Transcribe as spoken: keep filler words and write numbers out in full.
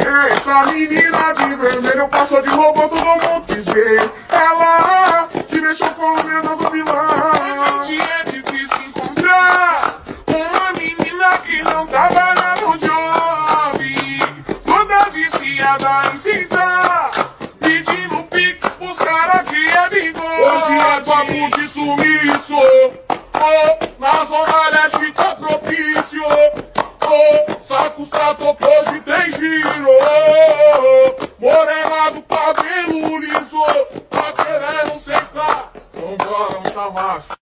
Essa menina de vermelho passou de robô, todo mundo quis ver. Ela que mexeu com o meu novo vilão. Hoje é difícil encontrar uma menina que não trabalha no job, toda viciada em sentar, pedindo pix pros caras que é bigode. Hoje é papo de sumiço, oh, na zona leste tá propício, oh, saco tá top, hoje tem giro.